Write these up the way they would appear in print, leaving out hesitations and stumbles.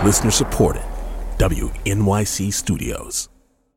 Listener supported. WNYC Studios.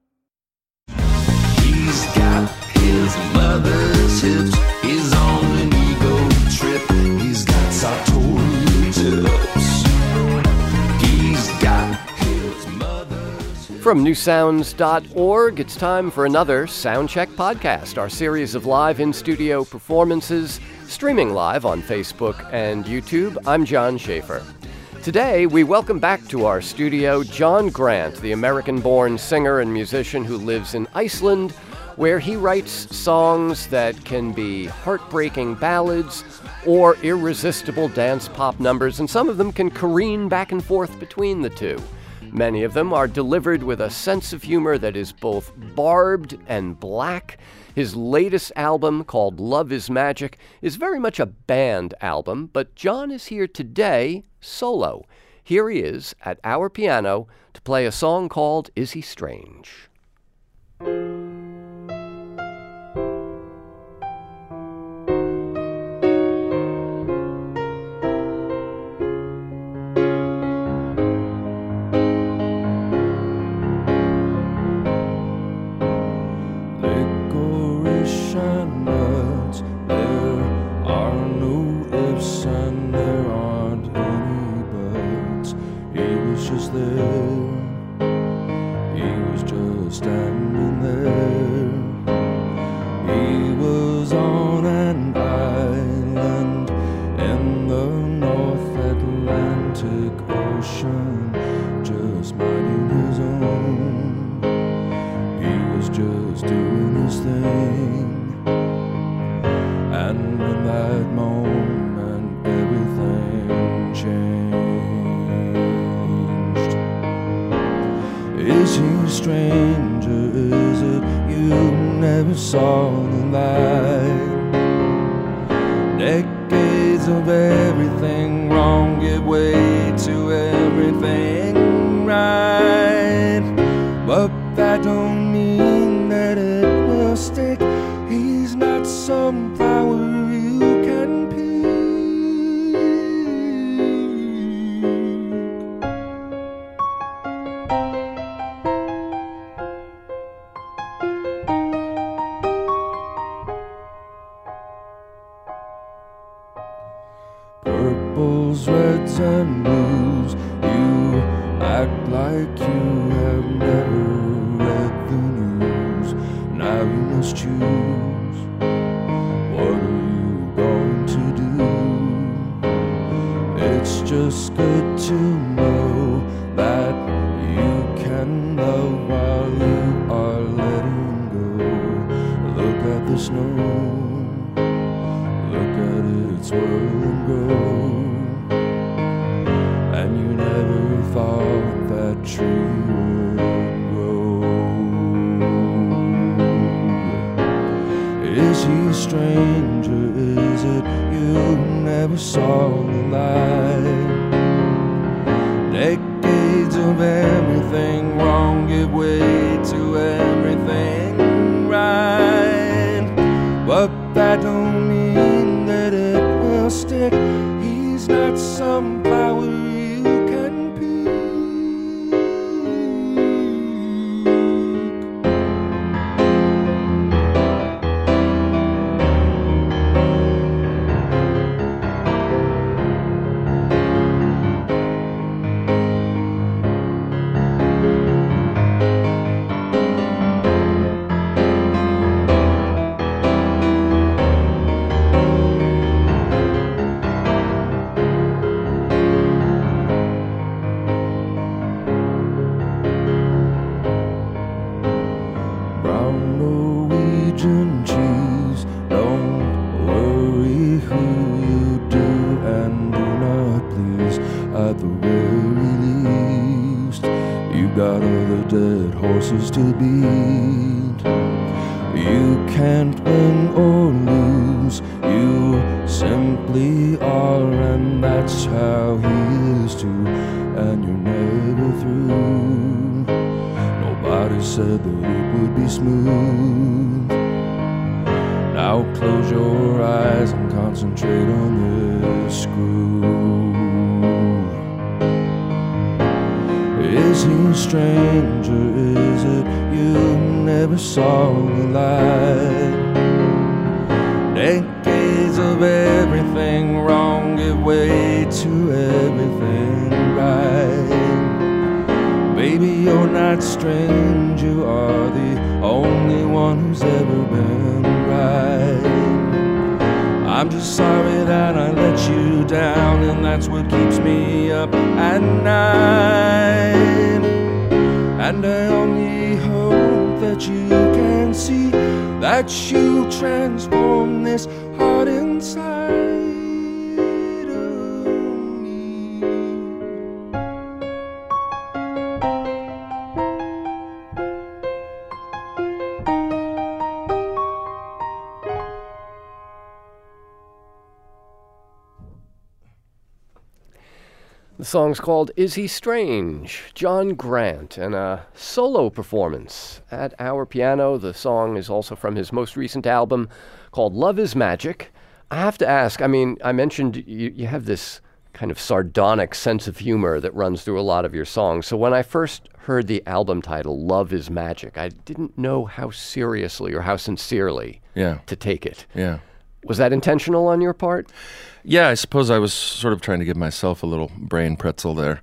He's got his mother's hips. He's on an ego trip. He's got sartorial tips. He's got his mother's hips. From newsounds.org, it's time for another Soundcheck podcast, our series of live in-studio performances, streaming live on Facebook and YouTube. I'm John Schaefer. Today, we welcome back to our studio John Grant, the American-born singer and musician who lives in Iceland, where he writes songs that can be heartbreaking ballads or irresistible dance pop numbers, and some of them can careen back and forth between the two. Many of them are delivered with a sense of humor that is both barbed and black. His latest album, called Love is Magic, is very much a band album, but John is here today solo. Here he is at our piano to play a song called Is He Strange? Is he strange, or is it you never saw the light? Decades of everything wrong give way to everything right. But that don't mean that it will stick. He's not some flower you can pick. Purples, reds, and blues, you act like you have never read the news. Now you must choose, what are you going to do? It's just good to know that you can love while you are letting go. Look at the snow, look at it swirl and grow. And you never thought that tree would grow. Is he strange, or is it you never saw the light? Decades of everything wrong give way to everything right. But that don't mean that it will stick. He's not some flower you can pick. Norwegian cheese, don't worry who you do and do not please. At the very least, you got other dead horses to beat. You can't win or lose, you simply are, and that's how he is too. And you're never through. Nobody said that it would be smooth. Now close your eyes and concentrate on this groove. stranger is it you never saw the light? Decades of everything wrong give way to everything right. Baby, you're not strange, you are the only one who's ever been right. I'm just sorry that I let you down, and that's what keeps me up at night. And I only hope that you can see that you transform this heart inside of me. The song's called Is He Strange? John Grant, and a solo performance at our piano. The song is also from his most recent album called Love is Magic. I have to ask, I mean, I mentioned you have this kind of sardonic sense of humor that runs through a lot of your songs. So when I first heard the album title, Love is Magic, I didn't know how seriously or how sincerely to take it. Yeah. Was that intentional on your part? Yeah, I suppose I was sort of trying to give myself a little brain pretzel there.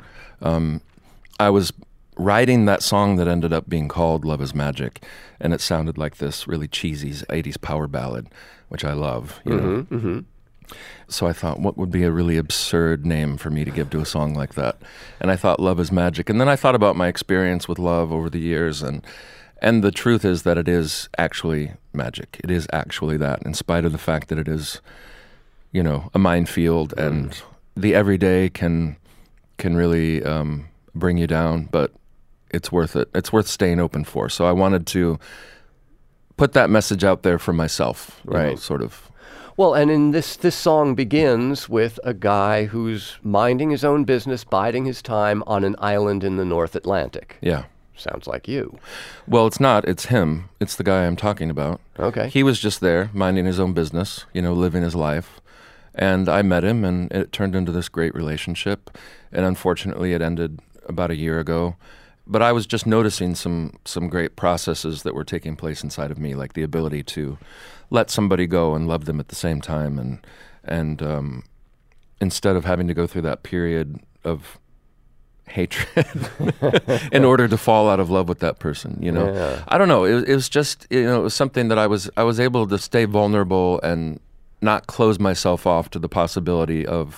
I was writing that song that ended up being called Love is Magic, and it sounded like this really cheesy 80s power ballad, which I love, you know. Mm-hmm. So I thought, what would be a really absurd name for me to give to a song like that? And I thought Love is Magic. And then I thought about my experience with love over the years, and the truth is that it is actually magic. It is actually that, in spite of the fact that it is, you know, a minefield, and the everyday can really bring you down, but it's worth it. It's worth staying open for. So I wanted to put that message out there for myself, right? Know, sort of. Well, and in this song begins with a guy who's minding his own business, biding his time on an island in the North Atlantic. Yeah. Sounds like you. Well, it's not. It's him. It's the guy I'm talking about. Okay. He was just there, minding his own business, you know, living his life. And I met him, and it turned into this great relationship. And unfortunately, it ended about a year ago. But I was just noticing some great processes that were taking place inside of me, like the ability to let somebody go and love them at the same time. And instead of having to go through that period of hatred in order to fall out of love with that person, you know. Yeah. I don't know. It was just, you know, it was something that I was able to stay vulnerable and not close myself off to the possibility of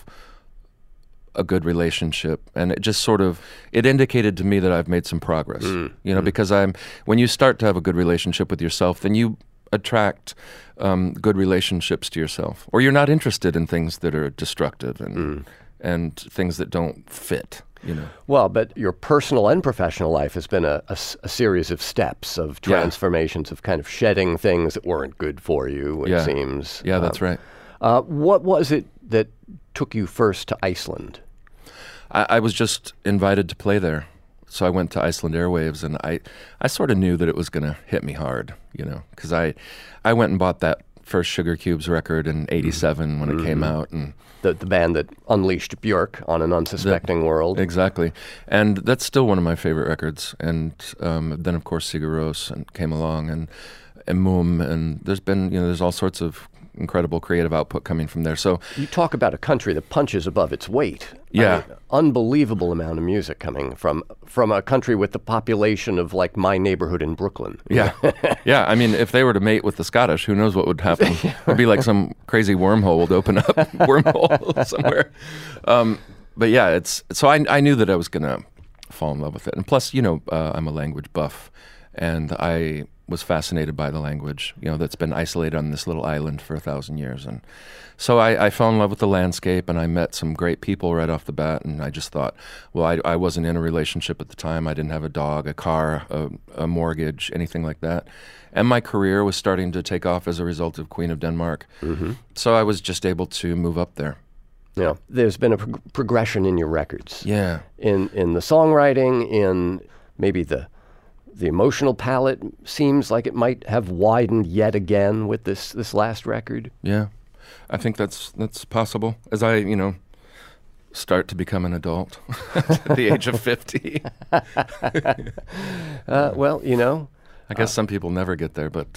a good relationship. And it just sort of, it indicated to me that I've made some progress, you know, because when you start to have a good relationship with yourself, then you attract good relationships to yourself, or you're not interested in things that are destructive and things that don't fit. You know. Well, but your personal and professional life has been a series of steps of transformations, of kind of shedding things that weren't good for you, it seems. Yeah, that's right. What was it that took you first to Iceland? I was just invited to play there. So I went to Iceland Airwaves, and I sort of knew that it was going to hit me hard, you know, because I went and bought that first Sugar Cubes record in '87 when it came out, and the band that unleashed Björk on an unsuspecting world. Exactly. And that's still one of my favorite records. And then, of course, Sigur Rós came along, and Mumm, and there's all sorts of incredible creative output coming from there. So you talk about a country that punches above its weight. Yeah. I mean, unbelievable amount of music coming from a country with the population of, like, my neighborhood in Brooklyn. Yeah. Yeah. I mean, if they were to mate with the Scottish, who knows what would happen? It'd be like some crazy wormhole would open up, wormhole somewhere. But yeah, so I knew that I was going to fall in love with it. And plus, you know, I'm a language buff, and I was fascinated by the language, you know, that's been isolated on this little island for 1,000 years. And so I fell in love with the landscape, and I met some great people right off the bat, and I just thought, well, I wasn't in a relationship at the time. I didn't have a dog, a car, a mortgage, anything like that. And my career was starting to take off as a result of Queen of Denmark. Mm-hmm. So I was just able to move up there. Yeah, there's been a progression in your records. Yeah. In the songwriting, in maybe the emotional palette seems like it might have widened yet again with this last record. Yeah, I think that's possible. As I, you know, start to become an adult at the age of 50. Well, I guess some people never get there, but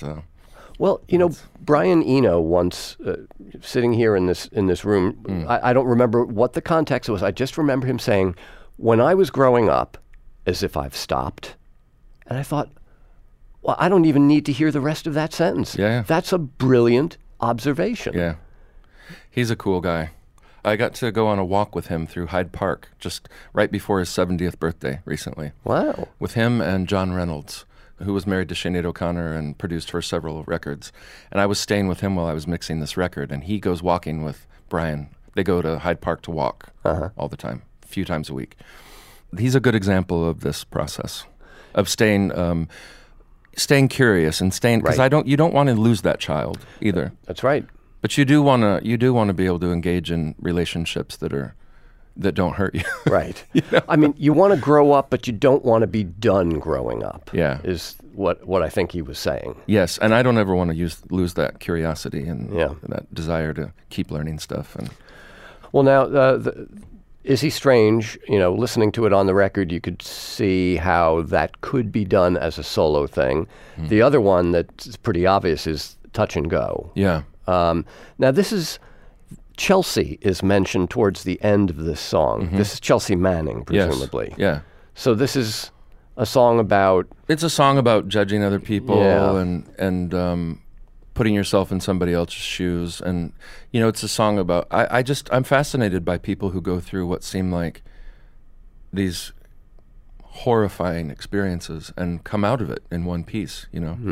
Brian Eno once sitting here in this room. I don't remember what the context was. I just remember him saying, "When I was growing up, as if I've stopped," and I thought, well, I don't even need to hear the rest of that sentence. Yeah. That's a brilliant observation. yeah, he's a cool guy. I got to go on a walk with him through Hyde Park just right before his 70th birthday recently. Wow. With him and John Reynolds, who was married to Sinead O'Connor and produced her several records. And I was staying with him while I was mixing this record, and he goes walking with Brian. They go to Hyde Park to walk all the time, a few times a week. He's a good example of this process of staying curious and staying, because Right. you don't want to lose that child either. That's right. But you do want to be able to engage in relationships that don't hurt you. Right. I mean, you want to grow up, but you don't want to be done growing up. Yeah. Is what I think he was saying. Yes, and I don't ever want to lose that curiosity and Yeah. that desire to keep learning stuff. And Well, now, Is He Strange, listening to it on the record, you could see how that could be done as a solo thing. The other one that's pretty obvious is Touch and Go. yeah, Now, this is Chelsea is mentioned towards the end of this song. This is Chelsea Manning, presumably. yes, yeah. So this is a song about, It's a song about judging other people Yeah. and putting yourself in somebody else's shoes, and it's a song about. I'm fascinated by people who go through what seem like these horrifying experiences and come out of it in one piece.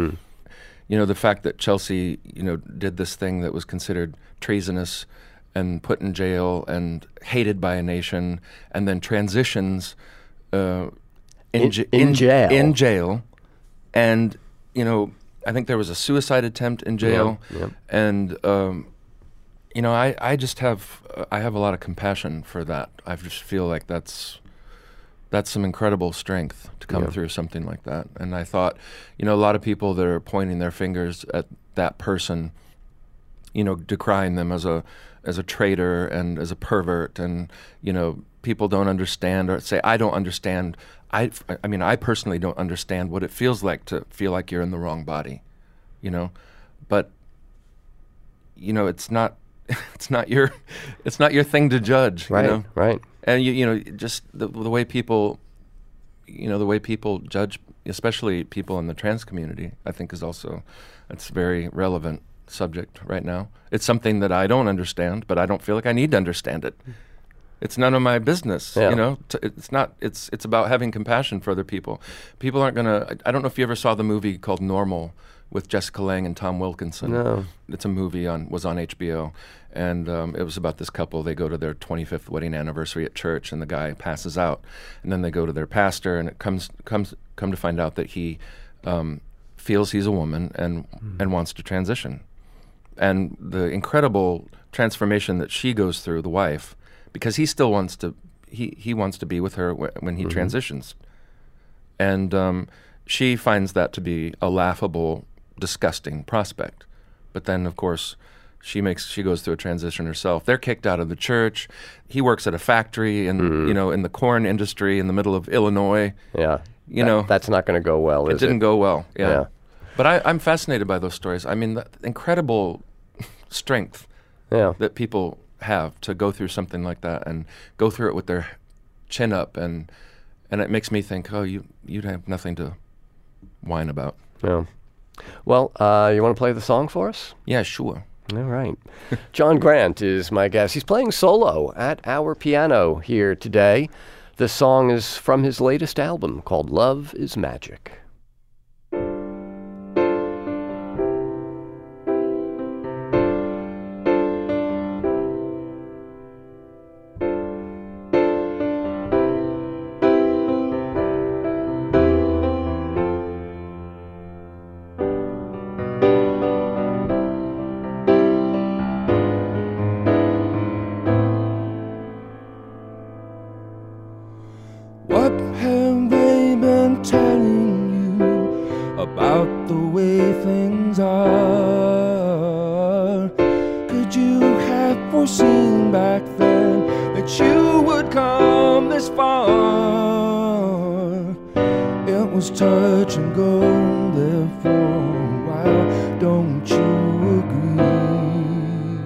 The fact that Chelsea, did this thing that was considered treasonous and put in jail and hated by a nation, and then transitions in jail. In jail, and I think there was a suicide attempt in jail, Yeah. and I just have a lot of compassion for that. I just feel like that's some incredible strength to come through something like that. And I thought, a lot of people that are pointing their fingers at that person, decrying them as a traitor and as a pervert, and people don't understand, or say, I don't understand. I personally don't understand what it feels like to feel like you're in the wrong body, but it's not your thing to judge, right, right. And just the way people, the way people judge, especially people in the trans community, I think it's a very relevant subject right now. It's something that I don't understand, but I don't feel like I need to understand it. It's none of my business, Yeah. It's not. It's about having compassion for other people. People aren't gonna. I don't know if you ever saw the movie called Normal with Jessica Lange and Tom Wilkinson. No. It's a movie was on HBO, and it was about this couple. They go to their 25th wedding anniversary at church, and the guy passes out, and then they go to their pastor, and it come to find out that he feels he's a woman and wants to transition, and the incredible transformation that she goes through, the wife. Because he still wants to, he wants to be with her when he transitions, and she finds that to be a laughable, disgusting prospect. But then, of course, she goes through a transition herself. They're kicked out of the church. He works at a factory in in the corn industry in the middle of Illinois. Yeah. That's not going to go well, is it? It didn't go well. Yeah. Yeah. But I'm fascinated by those stories. I mean, the incredible strength Yeah. that people have to go through something like that and go through it with their chin up, and it makes me think, you'd have nothing to whine about. Yeah. Well, you want to play the song for us? Yeah, sure. All right. John Grant is my guest. He's playing solo at our piano here today. This song is from his latest album called Love is Magic. What have they been telling you about the way things are? Could you have foreseen back then that you this far. It was touch and go there for a while. Don't you agree?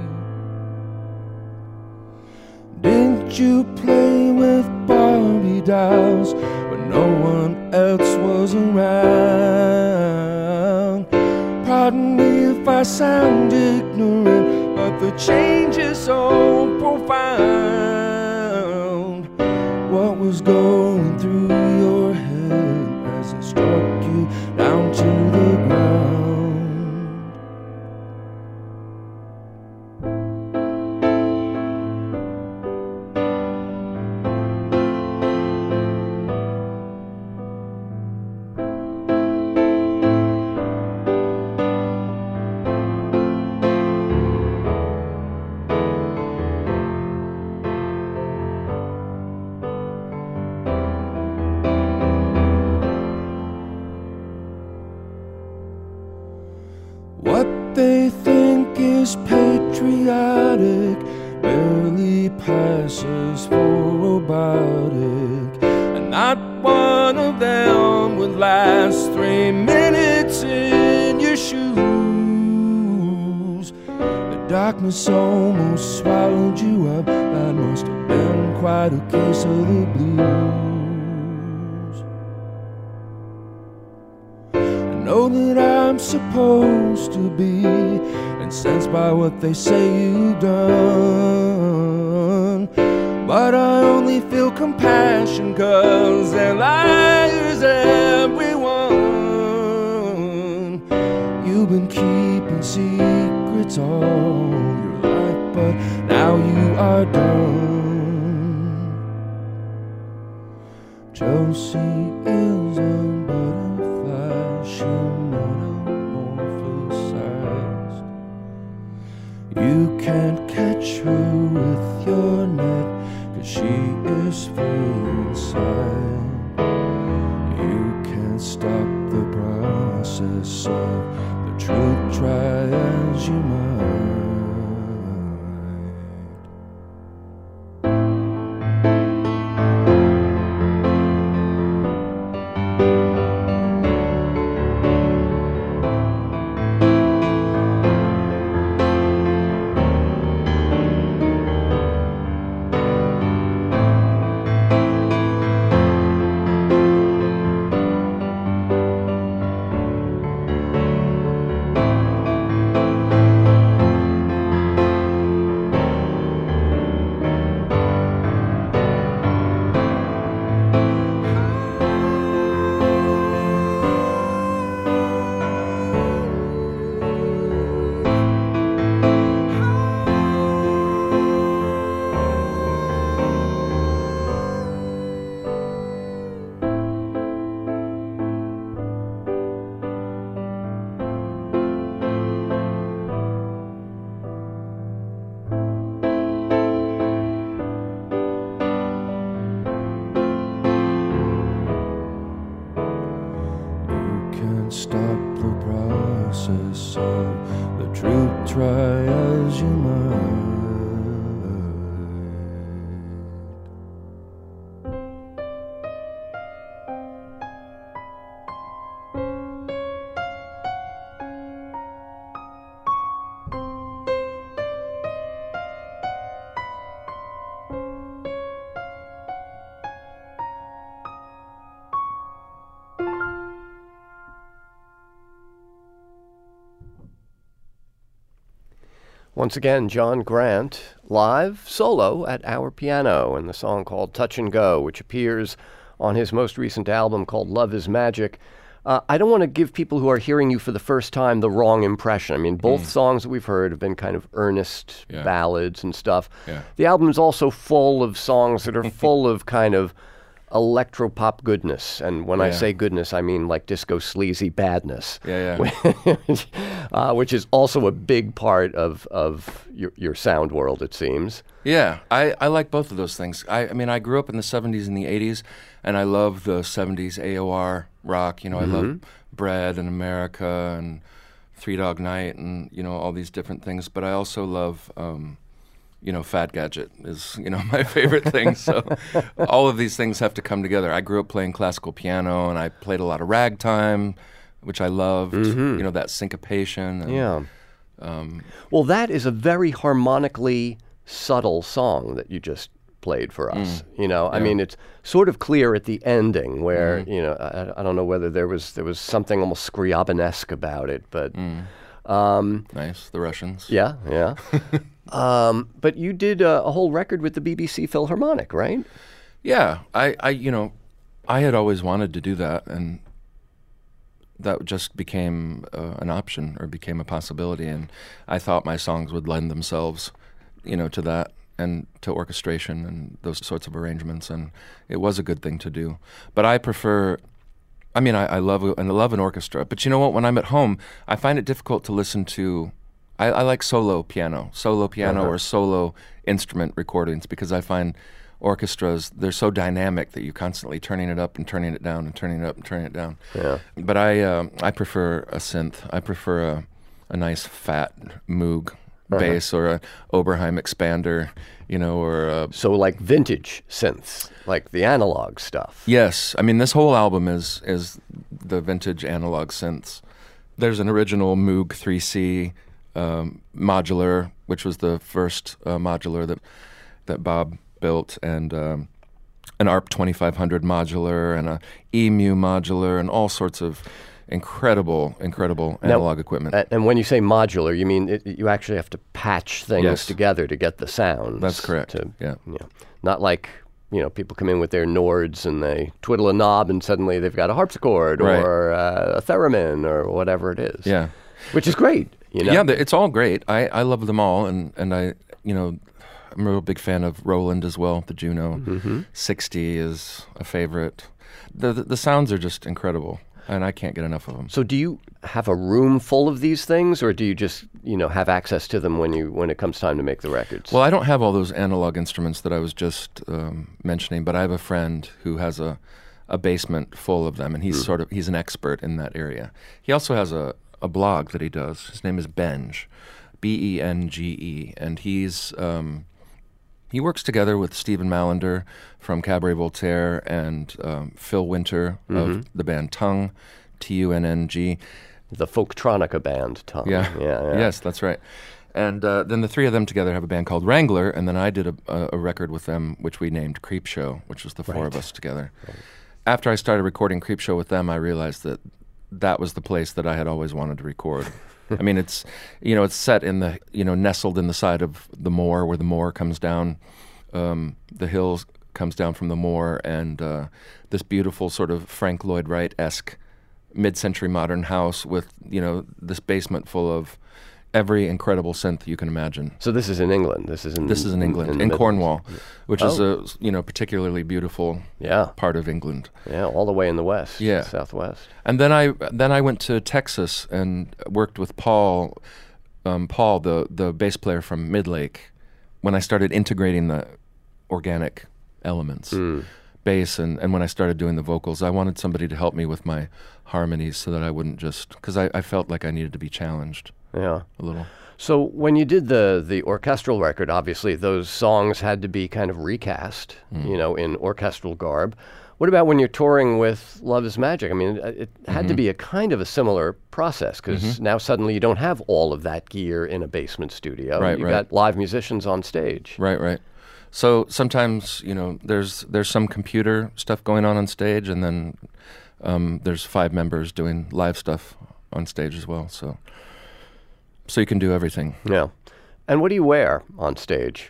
Didn't you play with Barbie dolls when no one else was around? Pardon me if I sound ignorant, but the change is so profound. What was going through your head as it struck you down to the ground? What they think is patriotic barely passes for robotic, and not one of them would last 3 minutes in your shoes. The darkness almost swallowed you up. That must have been quite a case of the blues. I know that I'm supposed to be incensed by what they say you've done, but I only feel compassion 'cause they're liars, everyone. You've been keeping secrets all your life, but now you are done. Chelsea is a butterfly, she metamorphosized. You can't catch her with your net, 'cause she is free inside. You can't stop the process of the truth, try as you might. Stop the process of the truth, try as you might. Once again, John Grant, live, solo, at our piano in the song called Touch and Go, which appears on his most recent album called Love is Magic. I don't want to give people who are hearing you for the first time the wrong impression. I mean, both songs that we've heard have been kind of earnest ballads and stuff. Yeah. The album is also full of songs that are full of kind of electropop goodness, and when I say goodness, I mean like disco sleazy badness. Which is also a big part of your sound world, it seems. Yeah, I like both of those things. I mean, I grew up in the 70s and the 80s, and I love the 70s AOR rock. You know, I love Bread and America and Three Dog Night and, you know, all these different things. But I also love Fad Gadget is, my favorite thing. So all of these things have to come together. I grew up playing classical piano, and I played a lot of ragtime, which I loved, that syncopation. And, Well, that is a very harmonically subtle song that you just played for us. I mean, it's sort of clear at the ending where, I don't know whether there was something almost Scriabinesque about it, but... nice, the Russians. Yeah. But you did a whole record with the BBC Philharmonic, right? Yeah, I had always wanted to do that, and that just became an option or became a possibility, and I thought my songs would lend themselves, to that and to orchestration and those sorts of arrangements, and it was a good thing to do. But I prefer... I love an orchestra, but you know what? When I'm at home, I find it difficult to listen to. I like solo piano or solo instrument recordings, because I find orchestras, they're so dynamic that you're constantly turning it up and turning it down and turning it up and turning it down. Yeah. But I prefer a synth. I prefer a nice fat Moog bass or a Oberheim expander, or a... So like vintage synths, like the analog stuff. Yes. This whole album is the vintage analog synths. There's an original Moog 3C modular, which was the first modular that Bob built, and an ARP 2500 modular and a EMU modular and all sorts of incredible analog equipment. And when you say modular, you mean you actually have to patch things together to get the sound. That's correct. Not like, people come in with their Nords and they twiddle a knob and suddenly they've got a harpsichord or a theremin or whatever it is. Yeah. Which is great, Yeah, it's all great. I love them all, and I, I'm a real big fan of Roland as well. The Juno 60 is a favorite. The sounds are just incredible, and I can't get enough of them. So do you have a room full of these things, or do you just, have access to them when it comes time to make the records? Well, I don't have all those analog instruments that I was just mentioning, but I have a friend who has a basement full of them, and he's an expert in that area. He also has a blog that he does. His name is Benge, Benge, and he works together with Stephen Mallender from Cabaret Voltaire and Phil Winter of the band Tongue, Tunng. The Folktronica band, Tongue. Yeah. Yes, that's right. And then the three of them together have a band called Wrangler, and then I did a record with them, which we named Creepshow, which was the four of us together. Right. After I started recording Creepshow with them, I realized that was the place that I had always wanted to record. It's set in the, nestled in the side of the moor, where the moor comes down, the hills comes down from the moor, and this beautiful sort of Frank Lloyd Wright-esque mid-century modern house with, this basement full of every incredible synth you can imagine. So this is in England? This is in England, in Cornwall, which is a particularly beautiful part of England. Yeah, all the way in the west, southwest. And then I went to Texas and worked with Paul, the bass player from Midlake, when I started integrating the organic elements. Bass and when I started doing the vocals, I wanted somebody to help me with my harmonies so that I wouldn't because I felt like I needed to be challenged. Yeah, a little. So when you did the orchestral record, obviously those songs had to be kind of recast, in orchestral garb. What about when you're touring with Love Is Magic? It had to be a kind of a similar process, because now suddenly you don't have all of that gear in a basement studio. Right, You've got live musicians on stage. Right. So sometimes, there's some computer stuff going on stage, and then there's 5 members doing live stuff on stage as well. So you can do everything. Yeah. And what do you wear on stage?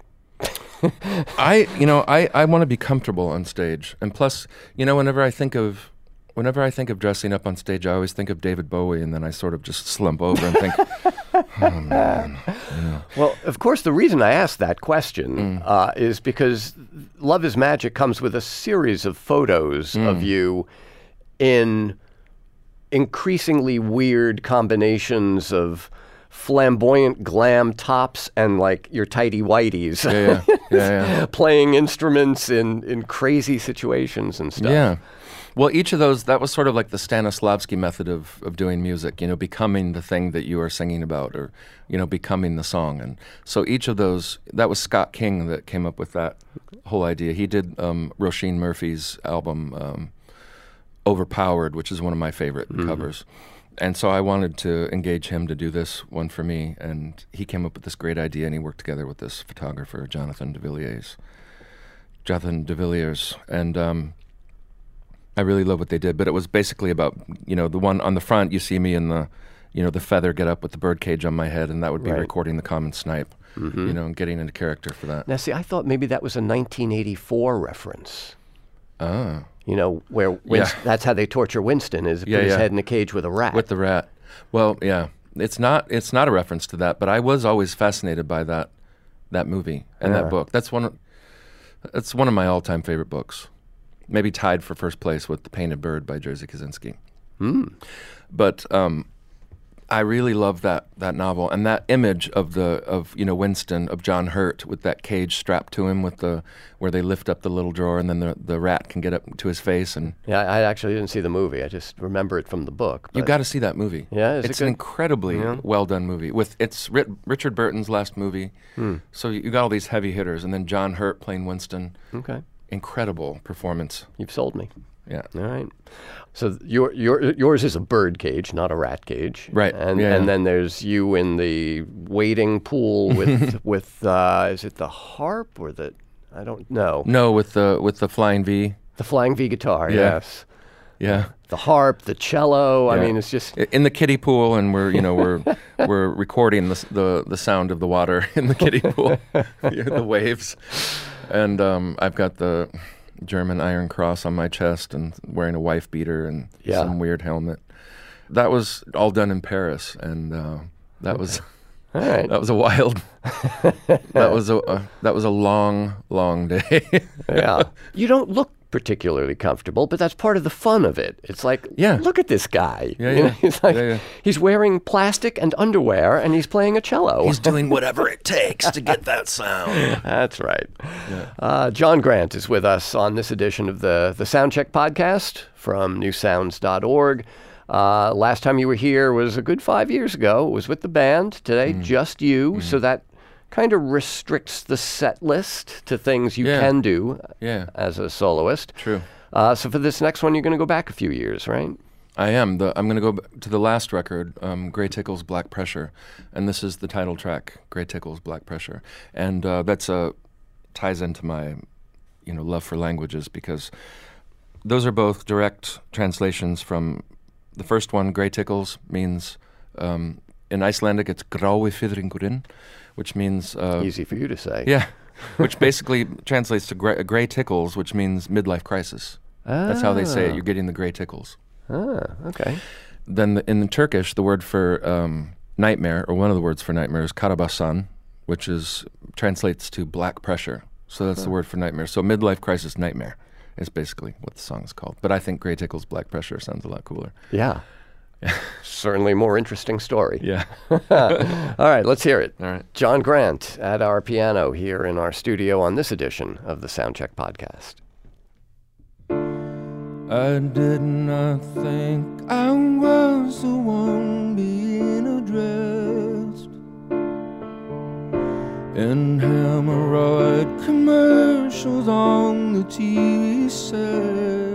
I want to be comfortable on stage. And plus, whenever I think of dressing up on stage, I always think of David Bowie, and then I sort of just slump over and think, oh man. Well, of course, the reason I asked that question is because Love Is Magic comes with a series of photos of you in increasingly weird combinations of flamboyant glam tops and like your tighty whities. Yeah. Playing instruments in crazy situations and stuff. Yeah. Well, each of those, that was sort of like the Stanislavski method of doing music, becoming the thing that you are singing about, or, becoming the song. And so each of those, that was Scott King that came up with that whole idea. He did Roisin Murphy's album, Overpowered, which is one of my favorite covers. And so I wanted to engage him to do this one for me, and he came up with this great idea, and he worked together with this photographer, Jonathan de Villiers. And I really love what they did, but it was basically about, the one on the front, you see me in the, the feather get up with the bird cage on my head, and that would be recording the common snipe, and getting into character for that. Now, see, I thought maybe that was a 1984 reference. Oh. Where that's how they torture Winston, is put his head in a cage with a rat. With the rat. Well, yeah. It's not a reference to that, but I was always fascinated by that movie and that book. That's one of my all-time favorite books. Maybe tied for first place with The Painted Bird by Jerzy Kosinski. But I really love that novel, and that image of Winston, of John Hurt with that cage strapped to him where they lift up the little drawer and then the rat can get up to his face. And I actually didn't see the movie. I just remember it from the book. You've got to see that movie. Yeah, it's an incredibly well done movie. It's Richard Burton's last movie, so you got all these heavy hitters, and then John Hurt playing Winston. Okay. Incredible performance. You've sold me. Yeah. All right. So yours is a bird cage, not a rat cage. Right. And then there's you in the wading pool with is it the harp or the, I don't know. No, with the flying V. The flying V guitar. Yeah. Yes. Yeah. The harp, the cello. Yeah. I mean, it's just in the kiddie pool, and we're recording the sound of the water in the kiddie pool, the waves. And I've got the German Iron Cross on my chest and wearing a wife beater and some weird helmet. That was all done in Paris, and that was all right. That was a wild. that was a long day. Yeah, you don't look particularly comfortable, but that's part of the fun of it. It's like, look at this guy. He's like, he's wearing plastic and underwear, and he's playing a cello. He's doing whatever it takes to get that sound. That's right. Yeah. John Grant is with us on this edition of the Soundcheck podcast from newsounds.org. Last time you were here was a good 5 years ago. It was with the band. Today, just you. So that kind of restricts the set list to things you can do as a soloist. True. So for this next one, you're going to go back a few years, right? I am. I'm going to go to the last record, Grey Tickle's Black Pressure, and this is the title track, Grey Tickle's Black Pressure, and that's ties into my, love for languages, because those are both direct translations from the first one. Grey Tickles means in Icelandic it's Grái Fiðringurinn, which means easy for you to say. Yeah, which basically translates to gray tickles, which means midlife crisis. That's how they say it. You're getting the gray tickles. Okay. Then in the Turkish, the word for nightmare, or one of the words for nightmare, is karabasan, which translates to black pressure. So that's the word for nightmare. So midlife crisis nightmare is basically what the song is called. But I think Grey Tickle's Black Pressure sounds a lot cooler. Yeah. Certainly more interesting story. Yeah. All right, let's hear it. All right. John Grant at our piano here in our studio on this edition of the Soundcheck podcast. I did not think I was the one being addressed in hemorrhoid commercials on the TV set.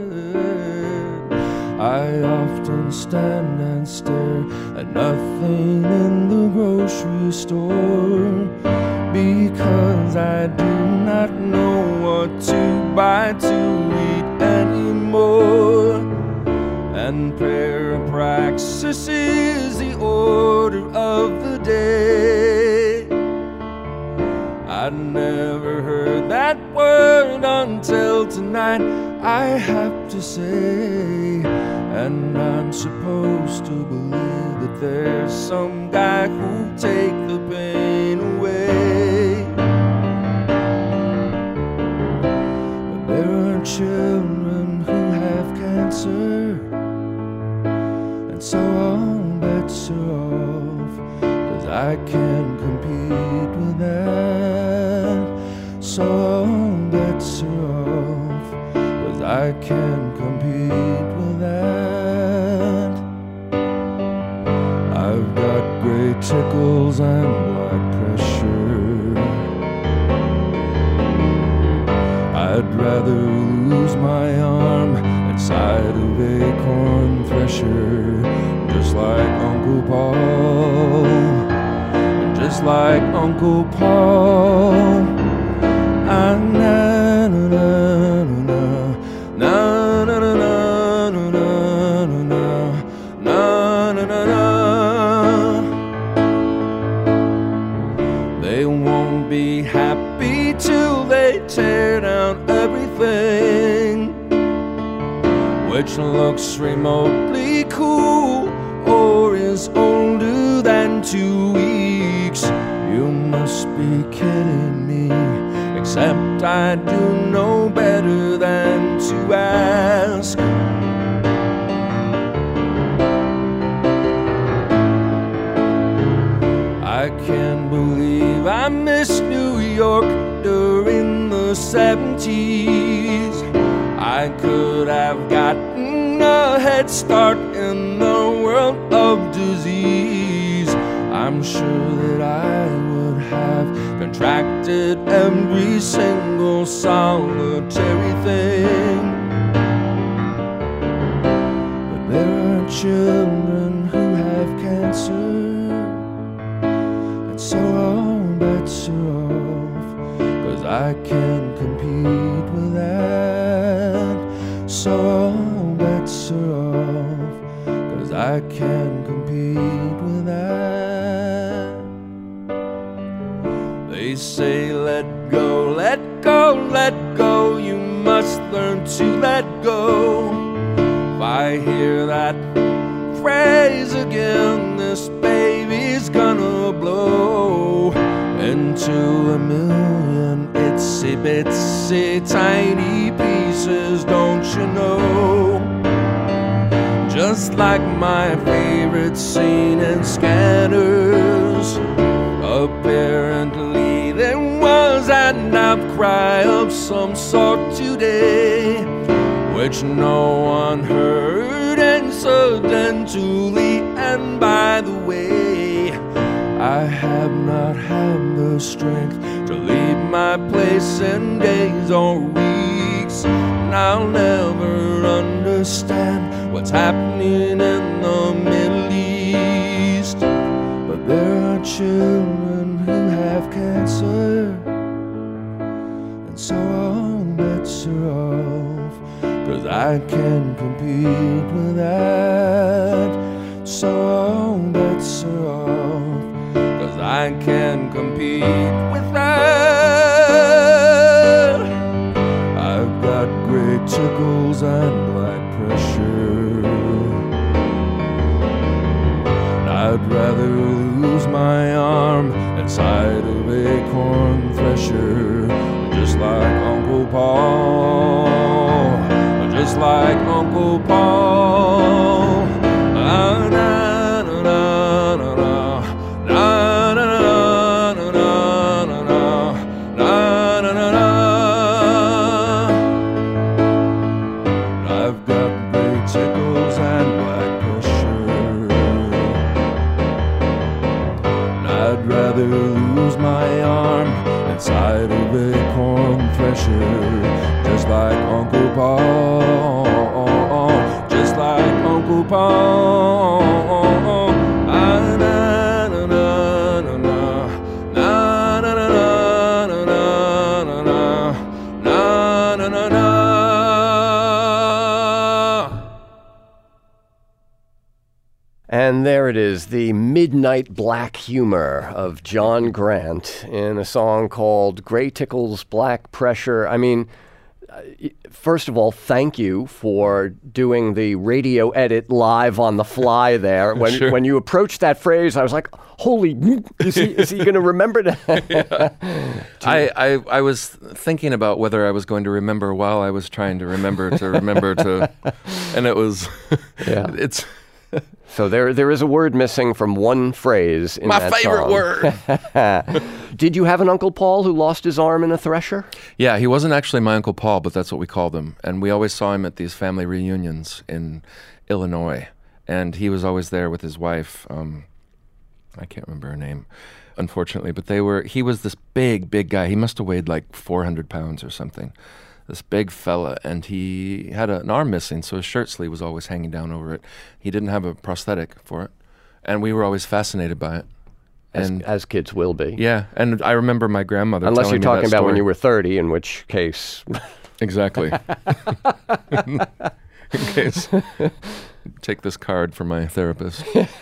I often stand and stare at nothing in the grocery store because I do not know what to buy to eat anymore. And prayer praxis is the order of the day. I'd never heard that word until tonight, I have to say. And I'm supposed to believe that there's some guy who'll take the pain away. But there are children who have cancer, and so all bets are off, 'cause I can't compete with that. So bets are off, 'cause I can't compete with that. I've got great tickles and blood pressure. I'd rather lose my arm inside of a corn thresher, just like Uncle Paul, just like Uncle Paul. Na na na na na na na na na na na na. They won't be happy till they tear down everything which looks remotely cool or is older than 2 weeks. You must be kidding me, except I do know better than to ask. I can't believe I missed New York during the 70s. I could have gotten a head start in the world of disease. I'm sure that I would have contracted every single solitary thing. But there are children who have cancer, and so all bets are off, 'cause I can't compete with that. So all bets are off, 'cause I can't compete with that. They say let go, let go, let go. You must learn to let go. If I hear that phrase again, this baby's gonna blow into a million itsy bitsy tiny pieces, don't you know? Just like my favorite scene in Scanners. Apparently there was an outcry of some sort today, which no one heard incidentally. And by the way, I have not had the strength to leave my place in days or weeks, and I'll never understand what's happening in the Middle East. But there are children who have cancer, and so all bets are off, 'cause I can't compete with that. So all bets are off, 'cause I can't compete with that. I've got great tickles and blood pressure. I'd rather lose my arm inside of a corn thresher, just like Uncle Paul, just like Uncle Paul. Na na na na na na na na na na na na na. I've got big tickles and blood pressure. I'd rather lose my arm inside of a corn thresher, just like Uncle Paul, just like Uncle Paul. Ah, na, na, na, na, na. Na, na, na, na, na, na, na, na, na, na, na. And there it is, the midnight black humor of John Grant in a song called Gray Tickles Black Pressure. I mean, first of all, thank you for doing the radio edit live on the fly there. When Sure. when you approached that phrase, I was like, holy, is he going to remember that? I was thinking about whether I was going to remember while I was trying to remember to, and it was, Yeah. So there is a word missing from one phrase in My that favorite song. word. Did you have an Uncle Paul who lost his arm in a thresher? Yeah, he wasn't actually my Uncle Paul, but that's what we called him. And we always saw him at these family reunions in Illinois. And he was always there with his wife. I can't remember her name, unfortunately. But he was this big guy. He must have weighed like 400 pounds or something. This big fella. And he had an arm missing, so his shirt sleeve was always hanging down over it. He didn't have a prosthetic for it. And we were always fascinated by it. As kids will be. Yeah, and I remember my grandmother Unless you're telling me talking that about when story. you were 30, in which case... Exactly. In case. Take this card from my therapist.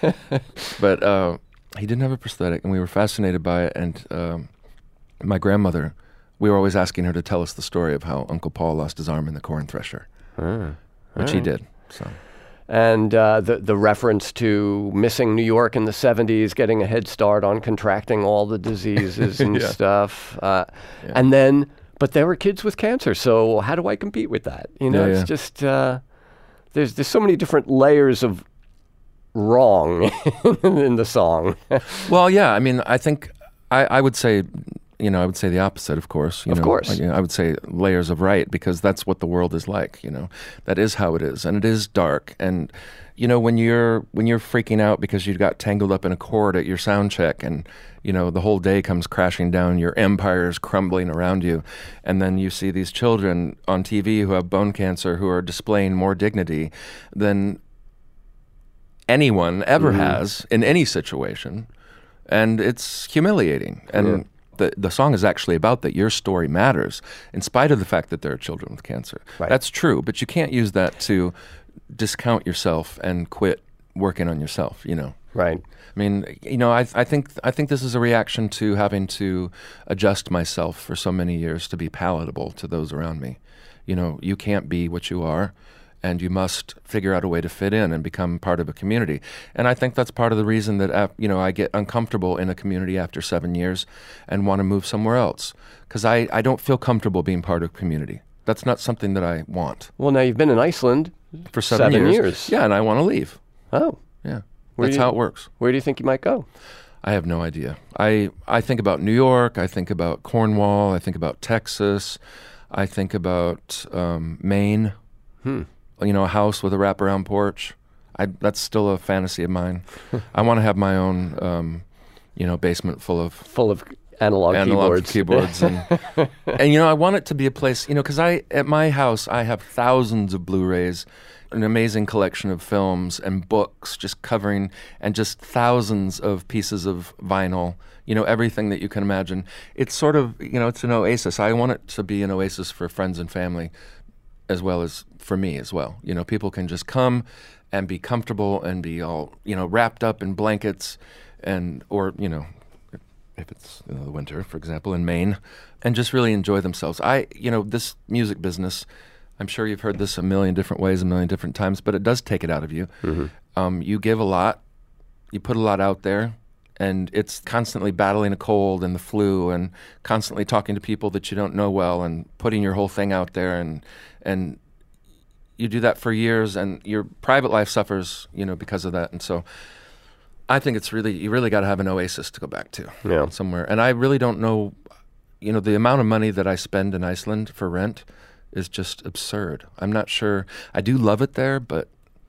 But he didn't have a prosthetic, and we were fascinated by it. And my grandmother, we were always asking her to tell us the story of how Uncle Paul lost his arm in the corn thresher, which he did. So. And the reference to missing New York in the 70s, getting a head start on contracting all the diseases and Yeah. stuff. And then, but there were kids with cancer, so how do I compete with that? You know, Yeah, it's just, there's so many different layers of wrong in the song. Well, yeah, I mean, I think I would say, I would say the opposite, of course. Of course. I would say layers of right, because that's what the world is like, That is how it is, and it is dark. And, when you're freaking out because you got tangled up in a cord at your sound check and, the whole day comes crashing down, your empire is crumbling around you, and then you see these children on TV who have bone cancer who are displaying more dignity than anyone ever has in any situation, and it's humiliating. And the song is actually about that. Your story matters, in spite of the fact that there are children with cancer. Right. That's true, but you can't use that to discount yourself and quit working on yourself. Right. I mean, I think this is a reaction to having to adjust myself for so many years to be palatable to those around me. You can't be what you are, and you must figure out a way to fit in and become part of a community. And I think that's part of the reason that I get uncomfortable in a community after 7 years and want to move somewhere else, because I don't feel comfortable being part of a community. That's not something that I want. Well, now you've been in Iceland For 7 years. Yeah, and I want to leave. Oh. Yeah, Where that's do you- how it works. Where do you think you might go? I have no idea. I think about New York. I think about Cornwall. I think about Texas. I think about Maine. A house with a wraparound porch. That's still a fantasy of mine. I want to have my own, basement full of Analog keyboards and I want it to be a place, because at my house I have thousands of Blu-rays, an amazing collection of films and books just covering, and just thousands of pieces of vinyl, everything that you can imagine. It's sort of, it's an oasis. I want it to be an oasis for friends and family, as well as for me as well. People can just come and be comfortable and be all, wrapped up in blankets or if it's the winter, for example, in Maine, and just really enjoy themselves. This music business, I'm sure you've heard this a million different ways, a million different times, but it does take it out of you. You give a lot, you put a lot out there, and it's constantly battling a cold and the flu and constantly talking to people that you don't know well and putting your whole thing out there, and you do that for years, and your private life suffers, because of that. And so I think you really got to have an oasis to go back to somewhere. And I really don't know, the amount of money that I spend in Iceland for rent is just absurd. I'm not sure. I do love it there, but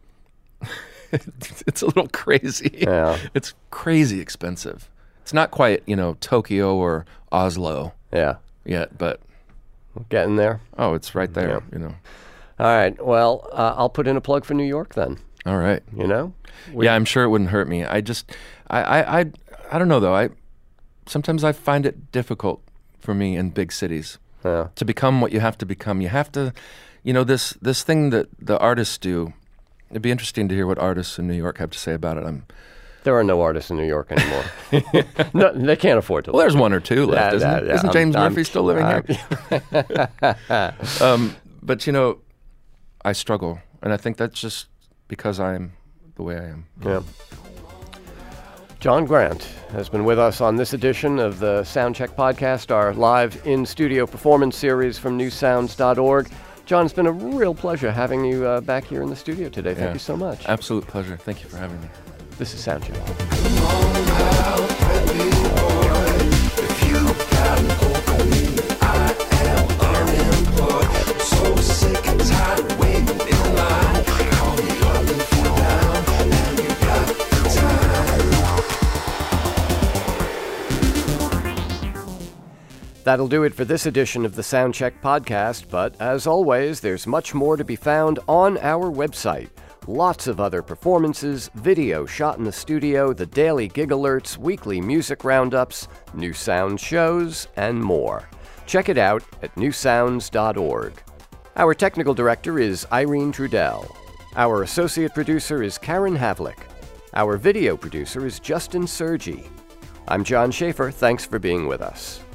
it's a little crazy. Yeah. It's crazy expensive. It's not quite, Tokyo or Oslo Yeah. yet, but Getting there. oh, it's right there, All right. Well, I'll put in a plug for New York then. All right. We- Yeah, I'm sure it wouldn't hurt me. I don't know though. Sometimes I find it difficult for me in big cities Yeah. to become what you have to become. You have to, this thing that the artists do. It'd be interesting to hear what artists in New York have to say about it. There are no artists in New York anymore. No, they can't afford to. Well, there's one or two left, Yeah, isn't yeah, there? yeah. Isn't James I'm- Murphy still living here? But I struggle, and I think that's just because I'm the way I am. Yeah. John Grant has been with us on this edition of the Soundcheck Podcast, our live in-studio performance series from newsounds.org. John, it's been a real pleasure having you back here in the studio today. Thank you so much. Absolute pleasure. Thank you for having me. This is Soundcheck. That'll do it for this edition of the Soundcheck podcast, but as always, there's much more to be found on our website. Lots of other performances, video shot in the studio, the daily gig alerts, weekly music roundups, new sound shows, and more. Check it out at newsounds.org. Our technical director is Irene Trudell. Our associate producer is Karen Havlick. Our video producer is Justin Sergi. I'm John Schaefer. Thanks for being with us.